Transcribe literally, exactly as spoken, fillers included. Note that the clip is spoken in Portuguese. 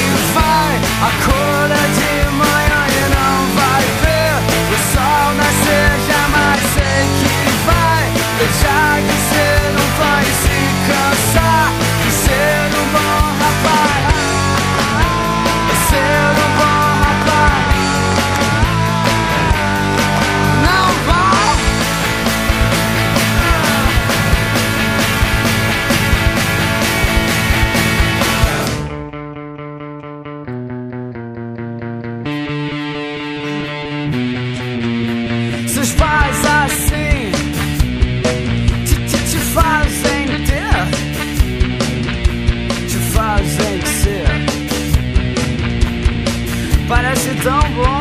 vai, acorda de manhã e não vai ver o sol nascer. Jamais sei que vai deixar de ser um fã e se cansar de ser um bom rapaz. Ser um bom rapaz. Não vai. Seus pais assim te, te, te fazem ter, te fazem ser. Parece tão bom